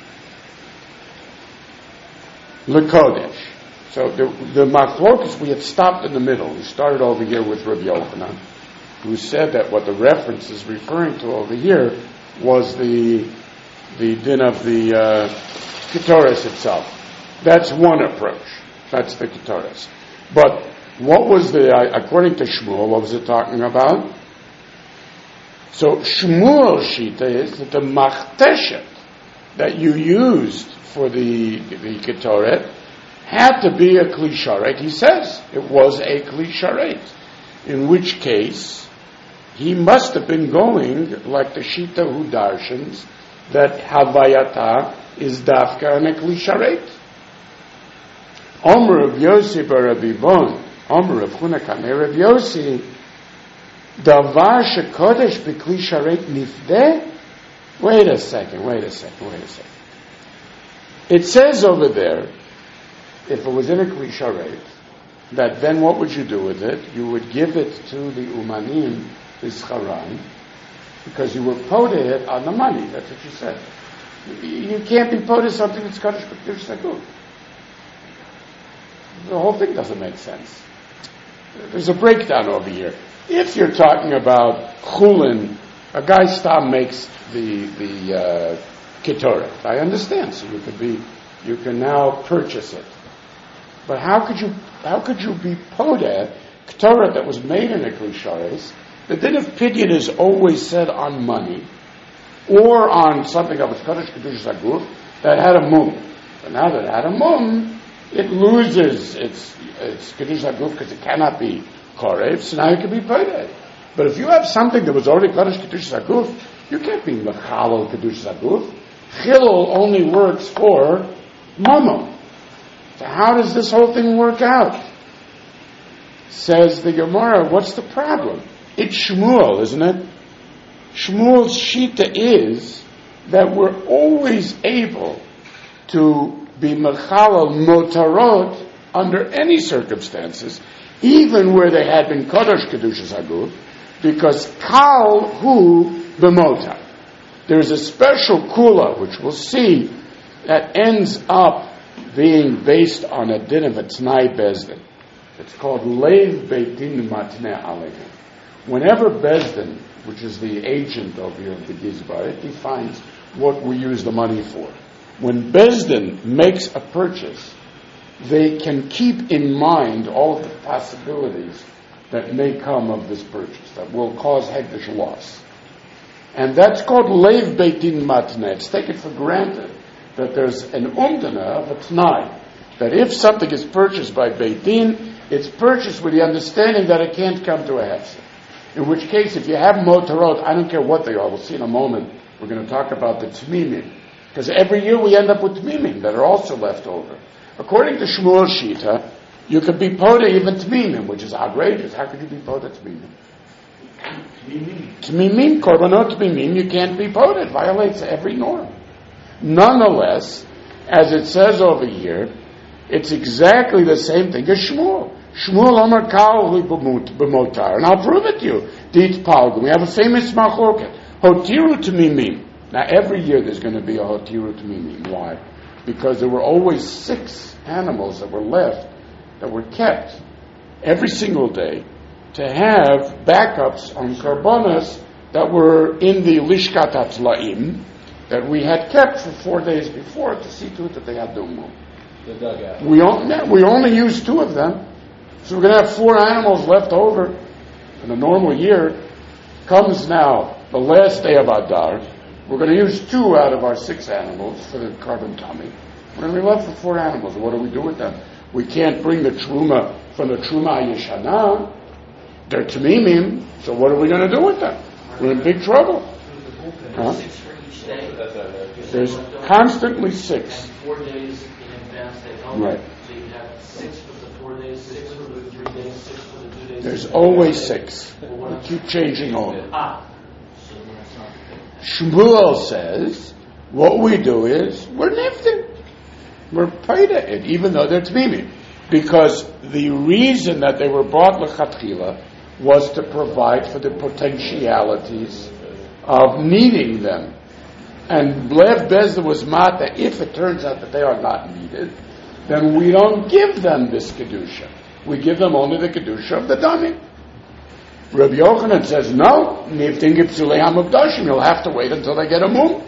L'Kodesh. So the Machlokas, we had stopped in the middle. We started over here with Rabbi Yochanan, who said that what the reference is referring to over here was the din of the Ketores itself. That's one approach. That's the Ketores. But what was according to Shmuel, what was it talking about? So Shmuel's Shita is that the Machteshet that you used for the Ketores had to be a Kli Sharet. He says it was a Kli Sharet. In which case, he must have been going like the Shita who darshans that Havayata is Dafka and a Kli Sharet. Omer of Yossi bar Rabbi Bon, Omer of Chuna Kamei Rav Yossi, Davar shekodesh b'Kli Sharet nifdeh. Wait a second. It says over there, if it was in a Kli Sharet, that then what would you do with it? You would give it to the Umanim, the Scharan, because you were poted it on the money. That's what you said. You can't be poted something that's Kodesh B'Kli Sharet. The whole thing doesn't make sense. There's a breakdown over here. If you're talking about chulin, a guy stam makes the ketoret. I understand. So you can now purchase it. But how could you be podeh ketoret that was made in a klisharis? The din of pidyon is always said on money, or on something that was Kodesh Kedushas Haguf that had a mum. But now that it had a mum, it loses its Kedushas Haguf because it cannot be korev, so now it can be podeh. But if you have something that was already Kodesh Kedushas Haguf, you can't be mechalel Kedushas Haguf. Chilul only works for mono. So how does this whole thing work out? Says the Gemara, what's the problem? It's Shmuel, isn't it? Shmuel's shita is that we're always able to be mechalel motarot under any circumstances, even where they had been Kodesh Kedushas Haguf, because kal hu b'motar. There's a special kula, which we'll see, that ends up being based on a din of a Tnai Bezdin. It's called Leiv Beit Din Matneh Aleichem. Whenever Bezdin, which is the agent over here of the Gizbar, it defines what we use the money for. When Bezdin makes a purchase, they can keep in mind all of the possibilities that may come of this purchase, that will cause Hegdish loss. And that's called Leiv Beit Din Matneh. It's taken for granted that there's an umdana of a Tnai, that if something is purchased by Beit Din, it's purchased with the understanding that it can't come to a hefsek. In which case, if you have motorot, I don't care what they are, we'll see in a moment, we're going to talk about the tmimim. Because every year we end up with tmimim that are also left over. According to Shmuel Shita, you could be podeh even tmimim, which is outrageous. How could you be podeh tmimim? Tmimim, korbanot tmimim, you can't be podeh. It violates every norm. Nonetheless, as it says over here, it's exactly the same thing as Shmuel. Shmuel Omer Kal b'motar, and I'll prove it to you. Dit Palgum. We have a famous machloket. Hotiru Tmimim. Now every year there's going to be a Hotiru Tmimim. Why? Because there were always 6 animals that were left, that were kept every single day to have backups on karbonas that were in the Lishkat HaTlaim that we had kept for 4 days before to see to it that they had no more. The dugout. We only used 2 of them. So we're going to have 4 animals left over in a normal year. Comes now the last day of Adar. We're going to use 2 out of our 6 animals for the carbon tummy. We're going to be left with 4 animals. What do we do with them? We can't bring the truma from the truma yeshana. They're tamimim. So what are we going to do with them? We're in big trouble. Huh? There's constantly 6. 4 days in advance they don't. Right. So you have 6 for the 4 days, 6 for the 3 days, 6 for the 2 days. There's always 6. We keep changing over. So that's not Shmuel says, what we do is, we're nifted. We're paid it, even though they're tmimim. Because the reason that they were brought lechatchila was to provide for the potentialities of needing them. And Lev Bezda was mata, if it turns out that they are not needed, then we don't give them this kedusha. We give them only the kedusha of the damim. Rabbi Yochanan says, no, you'll have to wait until they get a mum.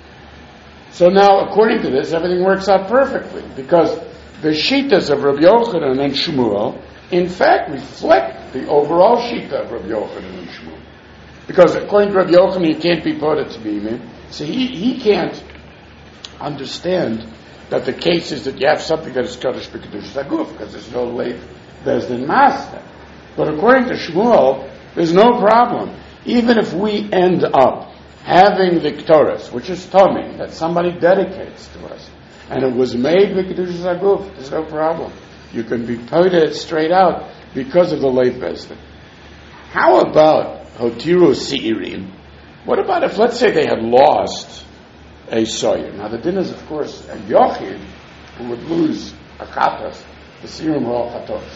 So now, according to this, everything works out perfectly, because the shitas of Rabbi Yochanan and Shmuel, in fact, reflect the overall shita of Rabbi Yochanan and Shmuel. Because according to Rabbi Yochanan, you can't be podeh tmimim. So he can't understand that the case is that you have something that is Kodesh B'Kedushas Haguf, because there's no late Bezdin Master. But according to Shmuel, there's no problem. Even if we end up having the Ktoros, which is Tomei, that somebody dedicates to us, and it was made B'Kedushas Haguf, there's no problem. You can be podeh straight out because of the late Bezdin. How about Hotiru Seirim? What about if, let's say, they had lost a soyer? Now, the din is, of course, a yochid who would lose a chatas. The sirim were all chatos.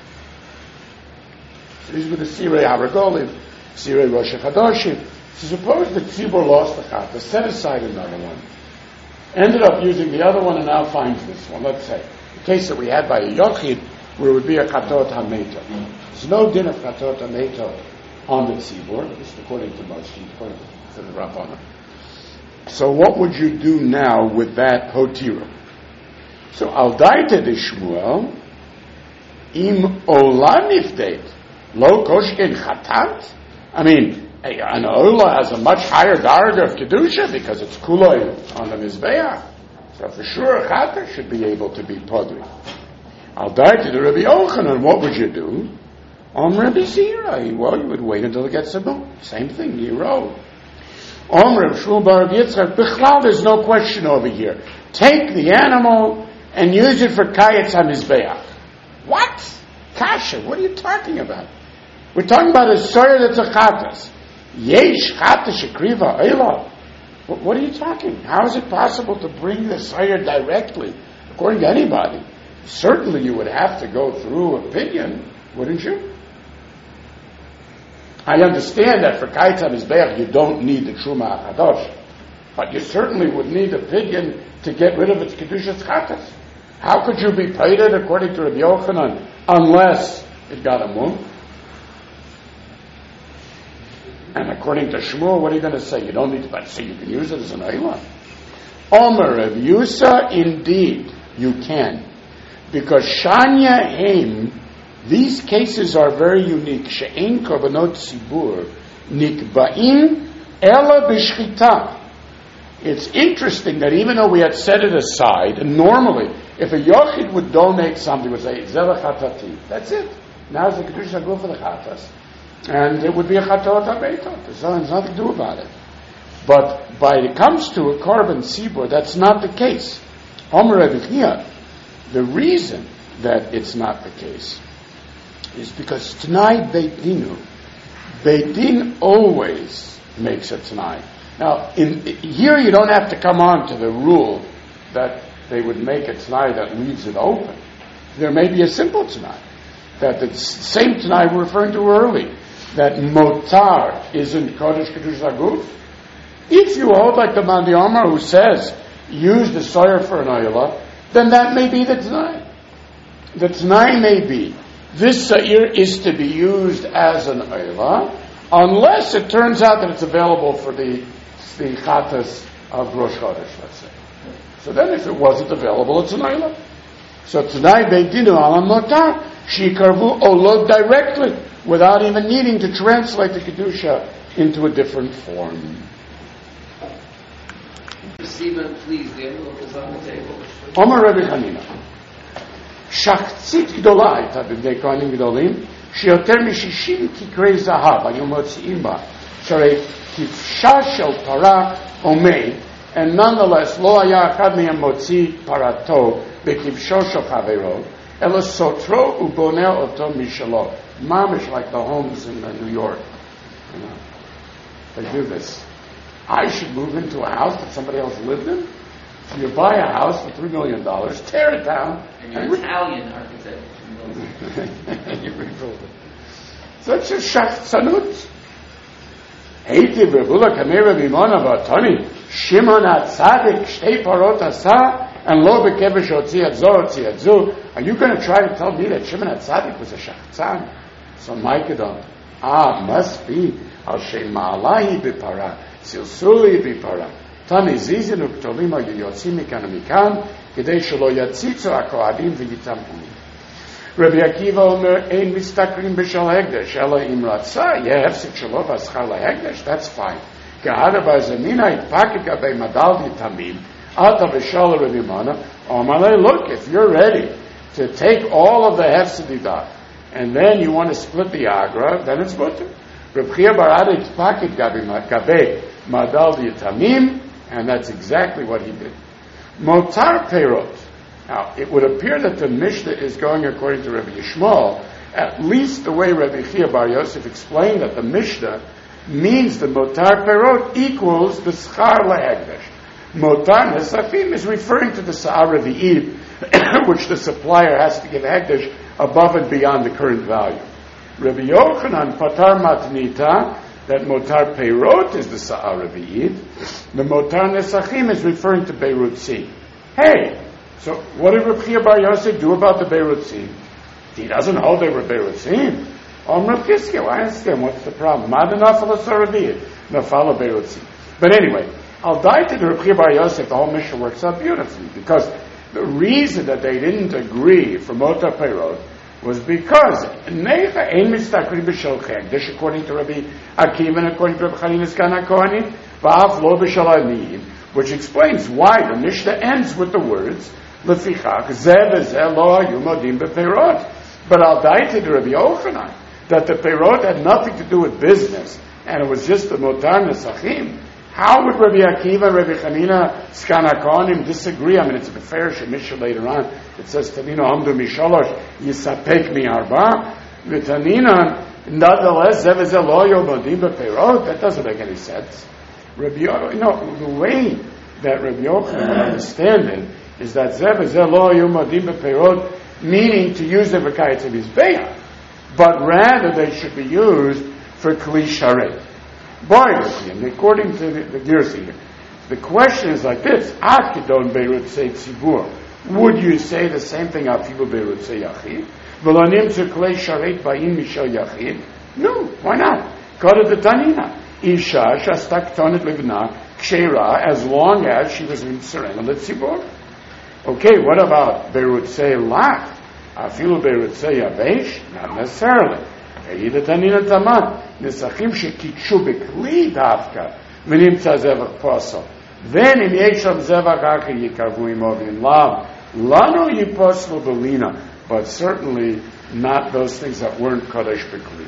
So these were the sirei haragolim, sirei rosh chadoshim. So suppose the tzibur lost the chatas, set aside another one, ended up using the other one, and now finds this one. Let's say the case that we had by a yochid, where it would be a chatot hameto. There's no din of chatot hameto on the tzibur, just according to Moshe, according to the Rabbanah. So what would you do now with that hotira? So al daita de Shmuel, im ola nifdeit, lo koshkin chatat. I mean, an ola has a much higher darga of kedusha because it's kuloi on the mizbeach. So for sure a chata should be able to be podri. Al daita de Rabbi Yochanan, what would you do? Rabbi Zira, well, you would wait until it gets a boom. Same thing, Yiro. Rabbi Shmuel bar Yitzchak, Bichlal, there's no question over here. Take the animal and use it for kayetz hamizbeach. What? Kasha, what are you talking about? We're talking about a soyer that's a chatas. Yesh chatas shekriva eila. What are you talking? How is it possible to bring the soyer directly? According to anybody, certainly you would have to go through a pidyon, wouldn't you? I understand that for kayetz hamizbeach you don't need the truma hachadosh, but you certainly would need a pidyon to get rid of its kedushas chatas. How could you be paid it according to Rabbi Yochanan unless it got a mum? And according to Shmuel, what are you going to say? You don't need to, but so you can use it as an ayla. Omer Rav Yusa, indeed you can, because Shanya Haim. These cases are very unique. She'ein korbanot tzibur nikba'im ela b'shchita. It's interesting that even though we had set it aside, and normally, if a yochid would donate something, would say, Zeh chatati, that's it. Now it's the Kedusha Aguf for the chatas. And it would be a chatot habeito. There's nothing to do about it. But when it comes to a korban tzibur, that's not the case. Omer Rabbi Chia, the reason that it's not the case is because T'nai Beit Din always makes a T'nai. Now, here you don't have to come on to the rule that they would make a T'nai that leaves it open. There may be a simple T'nai, that the same T'nai we're referring to early, that Motar isn't Kodesh Kedush Aguf. If you hold like the Mandi Omar who says, use the soyer for an ayla, then that may be the T'nai. The T'nai may be, this sa'ir is to be used as an ayla, unless it turns out that it's available for the chatas of Rosh Chodesh, let's say. So then if it wasn't available, it's an ayla. So tonight, Beidinu alam motar, shikarvu olod directly, without even needing to translate the Kedusha into a different form. Stephen, please, the envelope is on the table. Omer Rabbi Hanina. שחצית גדולה הייתה בבני כהנים גדולים, שיותר מ-60 כיכרי זהב היו מוציאים בה, שהרי כבשה של פרה עומד, and nonetheless לא היה אחד מהם מוציא פרתו בכבשו של חברו, אלא סותרו ובונה אותו משלו. Mamish, like the homes in New York. You know, they do this. I should move into a house that somebody else lived in? So you buy a house for $3 million, tear it down, and you're Italian architect. and you rebuild it. Such a shachtzanut. Heiti v'bula kamei Rabbi Mona v'atoni, Shimon HaTzadik shtei parot asa, and lo b'kevesh otzi at zo. Are you going to try to tell me that Shimon HaTzadik was a shachtzan? So Maikadon, must be, al shem ma'alahi b'para, silsuli b'para. Tani zizin uktolim ha'yotzim mikan u'mikan, kedei shelo yatzitzו הכהנים ויטמאו. Rabbi Akiva Omer, ein mistakrim b'shal hekdesh, ela im ratzah, yeh hefsek shelo v'aschar lahekdesh, that's fine. Kehada b'azamina itpaket gabei madal v'tamim, ata v'shal Rabbi Mona, Omalei, look, if you're ready to take all of the hefsedidah, and then you want to split the agra, then it's mutter. Reb Chia bar Ada itpaket gabei madal v'tamim, and that's exactly what he did. Motar perot. Now, it would appear that the Mishnah is going according to Rabbi Yishmael, at least the way Rabbi Chia bar Yosef explained that the Mishnah means the Motar perot equals the Schar lehekdesh. Motar nesafim is referring to the Sa'ar Revi'id, which the supplier has to give hekdesh above and beyond the current value. Rabbi Yochanan patar matnita, that Motar Peirot is the Sa'ar Revi'id. The Motar Nesachim is referring to Beirutzi. Hey, so what did Reb Chia bar Yosef do about the Beirutzi? He doesn't hold they were Beirutzi. Reb Kiskil, I understand, what's the problem? Mada nafala Sa'ar Revi'id, nafala Beirutzi. But anyway, Al Daita de Rabbi Bar Yosef, the whole Mishnah works out beautifully, because the reason that they didn't agree for Mota Perot was because Neicha Ein Mistakri B'Shel Chegdesh, according to Rabbi Akiva and according to Rabbi Chanina Skan HaKohanim, V'af Lo B'Shel Aniyim, which explains why the Mishnah ends with the words Lefichach Zeh V'Zeh Lo Hayu Modim B'Perot. But Al Daita de Rabbi Yochanan, that the Perot had nothing to do with business, and it was just the Motar Nesachim. How would Rabbi Akiva and Rabbi Chanina Skan HaKohanim disagree? I mean, it's a Beferish Mishnah later on. It says, Tanina Amdu Mishalosh Yisapek Mi Arba. V'Tanina, nonetheless, Zeh V'Zeh Lo Hayu Modim B'Perot. That doesn't make any sense. The way that Rabbi Yochanan would understand it is that Zeh V'Zeh Lo Hayu Modim B'Perot, meaning to use the V'Kayetz Mizbeach, but rather they should be used for Kli Sharet. According to the Girsi here, the question is like this: Akidon Beirut say Tzibur. Would you say the same thing Afilu Beirut say Yachid? V'lonim to Klei Sharet Ba'im Mishal Yachid? No, why not? Kodet the Tanina. Isha Shastak Tonet Livna Kshera, as long as she was in Serena Litzibur. Okay, what about Beirut say Lach? Afilu Beirut say Yavesh? Not necessarily. Either Tanina Taman. Nesachim shekidshu bekli davka v'nimtza zevach posel. Then in yesham zevach acher yikavu imov in lav lano yiposlu belina, but certainly not those things that weren't kodesh bekli.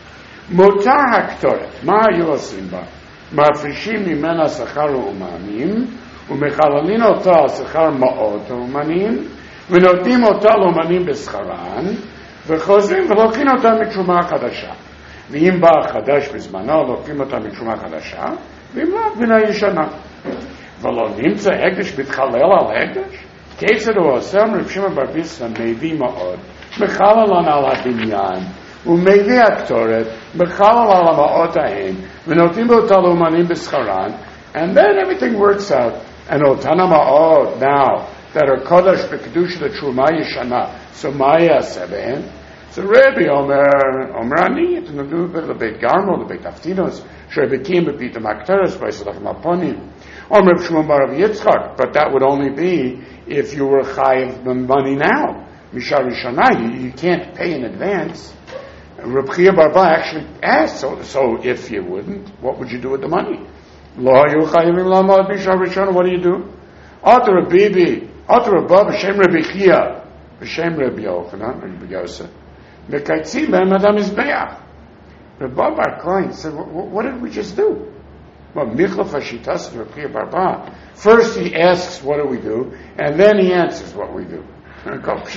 Motar haktoret ma yosim ba mafrishim mimena sachar u'umanim u'mechalalin ota al sachar ma'ot u'umanim v'notim ota l'umanim b'scharan v'chozrim v'lokin ota mitshuma chadasha. ואם בא חדש בזמנו, לוקחים אותה מתשומה חדשה, ואם לא, מן הישנה. ולא נמצא הקדש מתחלל על הקדש? כיצד הוא עושה, רב שמעון בר ביסלע מביא מאוד, מחלל על הבניין, ומביא הקטורת, מחלל על המעות ההן, ונותנים באותה לאומנים בשכרן, and then everything works out. And אותן המעות, now, that are kodesh b'kedusha לתשומה ישנה, so מה יעשה בהן? So Rabbi Omer Ani, it's going to do the Beit Garmo, the Beit Aftinos, Shebekim, the Beit Maktaris, by Salach Maponim, Omer Shmuel Bar Yitzchak, but that would only be if you were chayiv the money now. Mishar Rishonai, you can't pay in advance. Reb Chia Bar Ba actually asked, so if you wouldn't, what would you do with the money? Lo hayu chayivim lamad Mishar Rishonai, what do you do? Otter Bibi, Otter Abba, B'Shem Rabbi Chia, B'Shem Rabbi Yochanan, Rabbi Yosef, Mekaitzim ben Madam Izbeach. Rabbi Bar Kohen said, what did we just do? Well, Michla Fashitas Rabbi Chia Bar Ba. First he asks, what do we do? And then he answers what we do. No,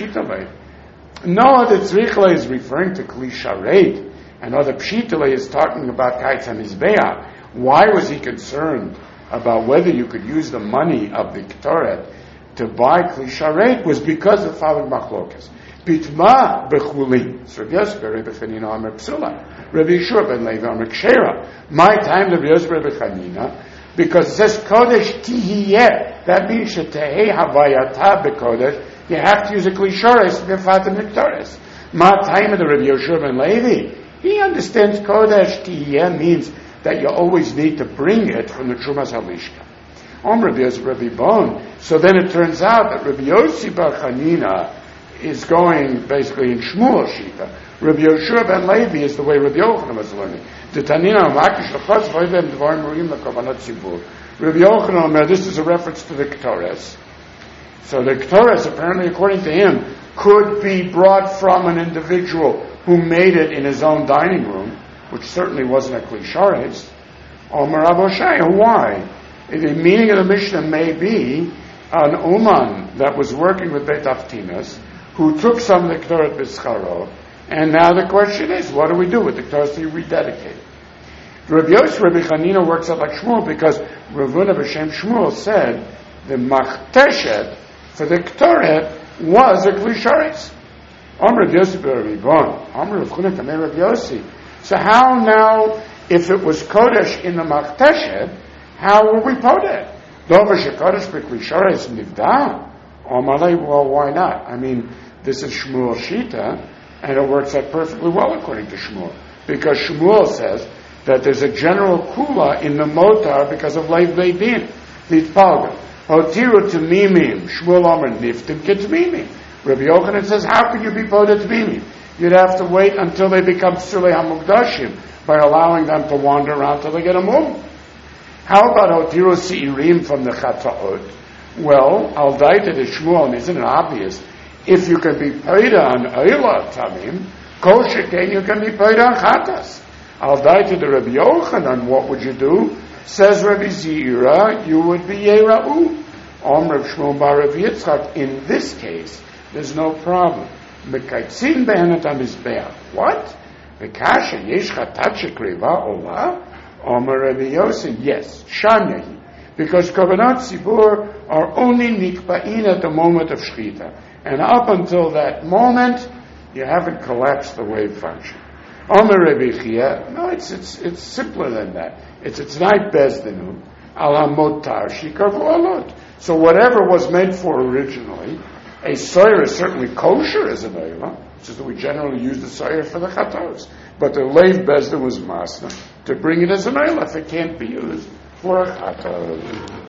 the Tzrichla is referring to Kli Sharet, and other Pshitale is talking about Kaitz HaMizbeach. Why was he concerned about whether you could use the money of the Ketoret to buy Kli Sharet? Was because of the following machlokas. Pitma bechulin. So yes, Rabbi Chanina Amar Psula. Rabbi Yeshua ben Levi Amar Kshera. My time, Rabbi Yosef Rabbi Chanina, because it says Kodesh Tihiyeh. That means Shetehei Havayata beKodesh. You have to use a Kli Sharet to be Fatim Niktoris. My time of the Rabbi Yeshua ben Levi. He understands Kodesh Tihiyeh means that you always need to bring it from the Trumas Halishka. Rabbi Yosef Rabbi Bon. So then it turns out that Rabbi Yosef Bar Chanina is going basically in Shmuel Shita. Rabbi Yeshua ben Levi is the way Rabbi Yochanan was learning. Rabbi Yochanan, this is a reference to the Ketores. So the Ketores, apparently, according to him, could be brought from an individual who made it in his own dining room, which certainly wasn't a Kli Sharet. Omer Aboshai, why? The meaning of the Mishnah may be an Uman that was working with Beit Aftinas, who took some of the Ketoret B'Scharo, and now the question is, what do we do with the Ketoret to rededicate? Rabbi Yosef Rabbi Chanina works out like Shmuel, because Rav Huna B'Shem Shmuel said the Machteshet for the Ketoret was a Kli Sharet. Amr Rav Yosef Rabbi Bon, Amr Rav Huna Kamei Rav Yossi. So how now, if it was Kodesh in the Machteshet, how will we put it? Dover Shekodesh B'Kli Sharet Nivda. Well, why not? I mean, this is Shmuel Shita, and it works out perfectly well according to Shmuel. Because Shmuel says that there's a general kula in the motar because of leiv beidin. Litpalga. Hotiru Tamimim, Shmuel Omer Niftim Ketmimim. Rabbi Yochanan says, how can you be Poda Tamimim? You'd have to wait until they become Psulei HaMukdashim by allowing them to wander around till they get a mum. How about Hotiru Seirim from the Chataot? Well, Al Daita de Shmuel, and isn't it obvious? If you can be Poda on Eila Tamim, Kol Sheken, you can be Poda on Chatas. Al Daita de Rabbi Yochanan, what would you do? Says Rabbi Zira, you would be Yera'u. Rav Shmuel bar Rav Yitzchak, in this case, there's no problem. Mekaitzin behenet hamizbeach. What? Mekasha yesh chatat shekriva ola? Rabbi Yosef, yes, Shanyahi. Because Kavanat Tzibur are only nikba'in at the moment of Shechita. And up until that moment, you haven't collapsed the wave function. Rabbi Chia, no, it's simpler than that. It's not bezdinu, ala motar shikavu alot. So whatever was meant for originally, a soyer is certainly kosher as an oila, which is that we generally use the soyer for the chatos. But the leiv bezdin was masna to bring it as an oila if it can't be used for a chatos.